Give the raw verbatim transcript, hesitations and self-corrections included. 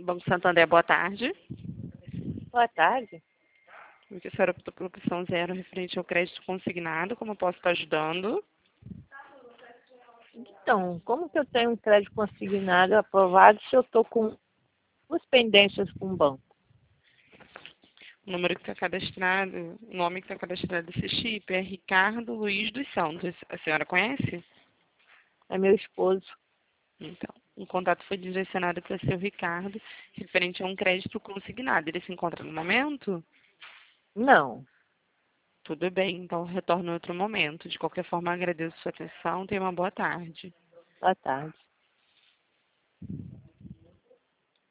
Banco Santander, boa tarde. Boa tarde. O que a senhora optou pela opção zero referente ao crédito consignado, como eu posso estar ajudando? Então, como que eu tenho um crédito consignado aprovado se eu estou com duas pendências com o banco? O número que está cadastrado, o nome que está cadastrado desse chip é Ricardo Luiz dos Santos. A senhora conhece? É meu esposo. Então, o contato foi direcionado para o seu Ricardo, referente a um crédito consignado. Ele se encontra no momento? Não. Tudo bem, então retorno em outro momento. De qualquer forma, agradeço a sua atenção. Tenha uma boa tarde. Boa tarde.